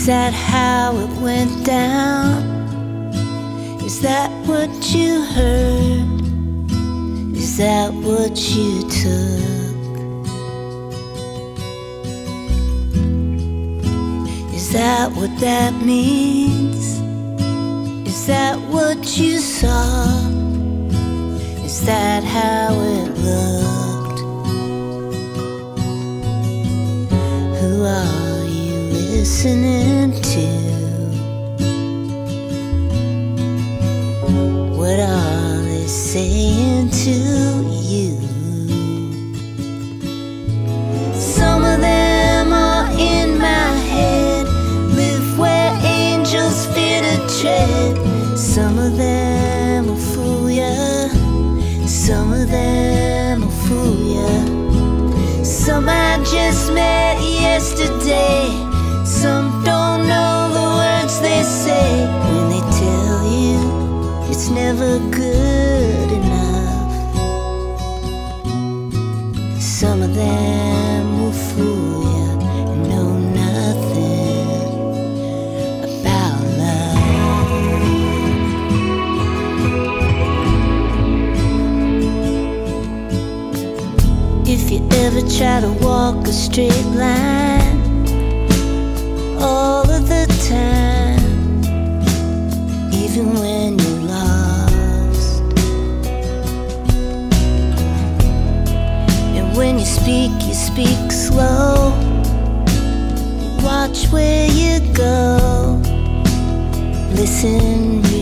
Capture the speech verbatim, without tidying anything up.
Is that how it went down? Is that what you heard? Is that what you took? Is that what that means? Is that what you saw? Is that how it looked? Who are you listening to? What are they saying to you? Some of them are in my head, live where angels fear to tread. Some of them will fool ya, some of them will fool ya. Some I just met yesterday, some don't know the words they say when they tell you it's never good enough. Some of them will fool you and know nothing about love. If you ever try to walk a straight line all of the time, even when you're lost, and when you speak, you speak slow, you watch where you go, listen